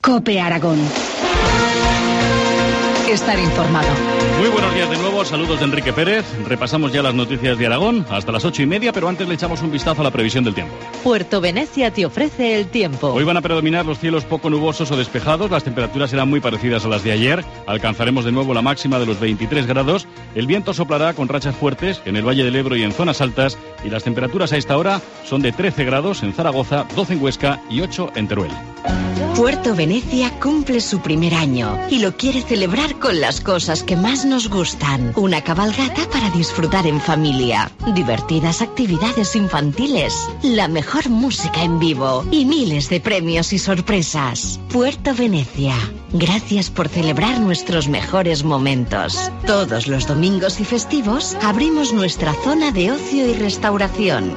COPE Aragón. Estar informado. Muy buenos días de nuevo, saludos de Enrique Pérez. Repasamos ya las noticias de Aragón hasta las 8:30, pero antes le echamos un vistazo a la previsión del tiempo. Puerto Venecia te ofrece el tiempo. Hoy van a predominar los cielos poco nubosos o despejados, las temperaturas serán muy parecidas a las de ayer, alcanzaremos de nuevo la máxima de los 23 grados, el viento soplará con rachas fuertes en el Valle del Ebro y en zonas altas, y las temperaturas a esta hora son de 13 grados en Zaragoza, 12 en Huesca y 8 en Teruel. Puerto Venecia cumple su primer año y lo quiere celebrar con las cosas que más nos gustan. Una cabalgata para disfrutar en familia, divertidas actividades infantiles, la mejor música en vivo y miles de premios y sorpresas. Puerto Venecia, gracias por celebrar nuestros mejores momentos. Todos los domingos y festivos abrimos nuestra zona de ocio y restauración.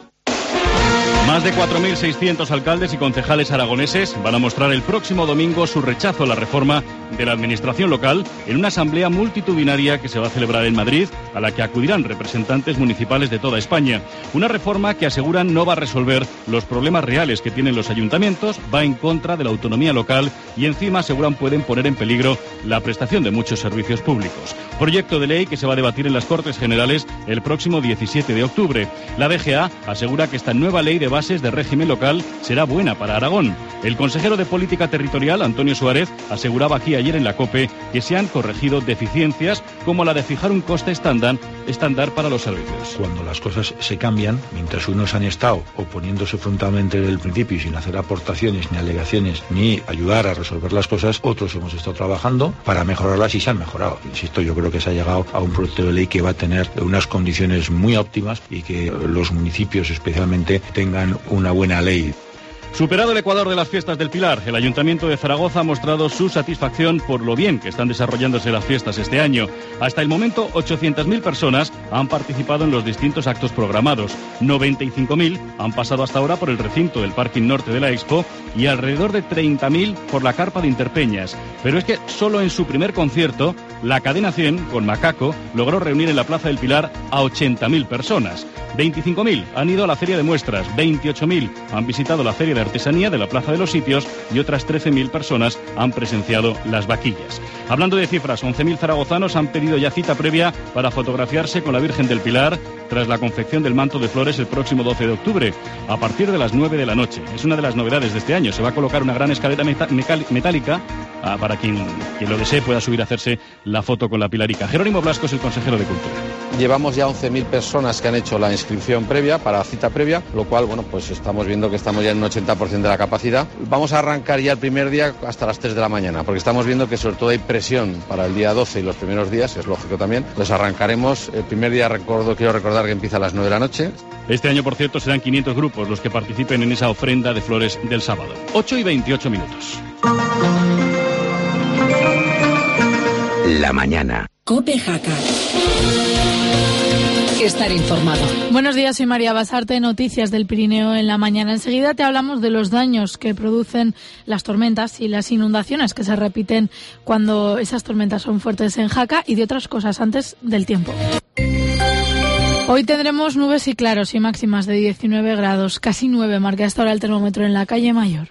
Más de 4.600 alcaldes y concejales aragoneses van a mostrar el próximo domingo su rechazo a la reforma de la administración local en una asamblea multitudinaria que se va a celebrar en Madrid, a la que acudirán representantes municipales de toda España. Una reforma que aseguran no va a resolver los problemas reales que tienen los ayuntamientos, va en contra de la autonomía local y encima aseguran pueden poner en peligro la prestación de muchos servicios públicos. Proyecto de ley que se va a debatir en las Cortes Generales el próximo 17 de octubre. La DGA asegura que esta nueva ley de bases de régimen local será buena para Aragón. El consejero de Política Territorial, Antonio Suárez, aseguraba aquí ayer en la COPE que se han corregido deficiencias como la de fijar un coste estándar para los servicios. Cuando las cosas se cambian, mientras unos han estado oponiéndose frontalmente desde el principio sin hacer aportaciones ni alegaciones ni ayudar a resolver las cosas, otros hemos estado trabajando para mejorarlas y se han mejorado. Insisto, yo creo que se ha llegado a un proyecto de ley que va a tener unas condiciones muy óptimas y que los municipios especialmente tengan una buena ley. Superado el Ecuador de las fiestas del Pilar, el Ayuntamiento de Zaragoza ha mostrado su satisfacción por lo bien que están desarrollándose las fiestas este año. Hasta el momento, 800.000 personas han participado en los distintos actos programados. 95.000 han pasado hasta ahora por el recinto del parking norte de la Expo y alrededor de 30.000 por la carpa de Interpeñas. Pero es que solo en su primer concierto, la cadena 100, con Macaco, logró reunir en la Plaza del Pilar a 80.000 personas. 25.000 han ido a la Feria de Muestras, 28.000 han visitado la Feria de Artesanía de la Plaza de los Sitios y otras 13.000 personas han presenciado las vaquillas. Hablando de cifras, 11.000 zaragozanos han pedido ya cita previa para fotografiarse con la Virgen del Pilar tras la confección del manto de flores el próximo 12 de octubre, a partir de las 9 de la noche. Es una de las novedades de este año. Se va a colocar una gran escalera metálica para quien lo desee pueda subir a hacerse la foto con la Pilarica. Jerónimo Blasco es el consejero de Cultura. Llevamos ya 11.000 personas que han hecho la inscripción previa, para cita previa, lo cual, bueno, pues estamos viendo que estamos ya en un 80% de la capacidad. Vamos a arrancar ya el primer día hasta las 3 de la mañana, porque estamos viendo que sobre todo hay presión para el día 12 y los primeros días, es lógico también. Pues arrancaremos, el primer día quiero recordar que empieza a las 9 de la noche. Este año, por cierto, serán 500 grupos los que participen en esa ofrenda de flores del sábado. 8:28. La mañana. COPE Jaca. Estar informado. Buenos días, soy María Basarte, noticias del Pirineo en la mañana. Enseguida te hablamos de los daños que producen las tormentas y las inundaciones que se repiten cuando esas tormentas son fuertes en Jaca y de otras cosas antes del tiempo. Hoy tendremos nubes y claros y máximas de 19 grados, casi 9 marca hasta ahora el termómetro en la calle Mayor.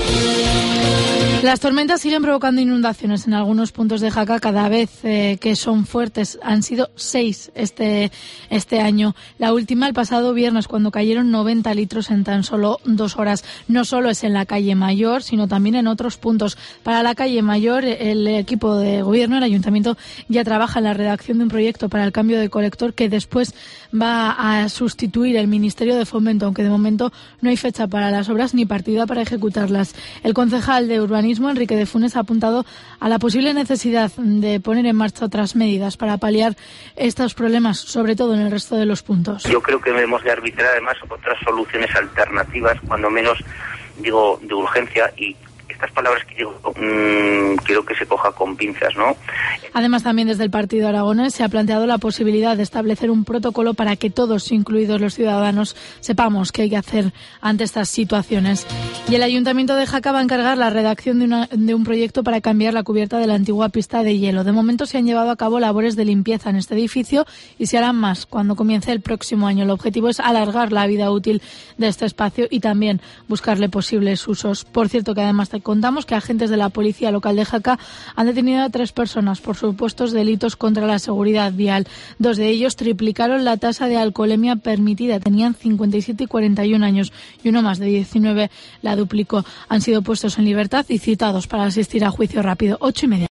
Las tormentas siguen provocando inundaciones en algunos puntos de Jaca cada vez que son fuertes. Han sido 6 este año. La última el pasado viernes cuando cayeron 90 litros en tan solo 2 horas. No solo es en la calle Mayor, sino también en otros puntos. Para la calle Mayor, el equipo de gobierno, el ayuntamiento, ya trabaja en la redacción de un proyecto para el cambio de colector que después va a sustituir el Ministerio de Fomento, aunque de momento no hay fecha para las obras ni partida para ejecutarlas. El concejal de Urbanismo, Enrique de Funes, ha apuntado a la posible necesidad de poner en marcha otras medidas para paliar estos problemas, sobre todo en el resto de los puntos. Yo creo que debemos de arbitrar además otras soluciones alternativas, cuando menos digo de urgencia, y estas palabras que digo quiero que se coja con pinzas, ¿no? Además, también desde el partido aragonés se ha planteado la posibilidad de establecer un protocolo para que todos, incluidos los ciudadanos, sepamos qué hay que hacer ante estas situaciones. Y el Ayuntamiento de Jaca va a encargar la redacción de un proyecto para cambiar la cubierta de la antigua pista de hielo. De momento se han llevado a cabo labores de limpieza en este edificio y se harán más cuando comience el próximo año. El objetivo es alargar la vida útil de este espacio y también buscarle posibles usos. Por cierto, que además te contamos que agentes de la Policía Local de Jaca han detenido a 3 personas por supuestos delitos contra la seguridad vial. 2 de ellos triplicaron la tasa de alcoholemia permitida. Tenían 57 y 41 años y uno más de 19 la duplicó. Han sido puestos en libertad y citados para asistir a juicio rápido. 8:30.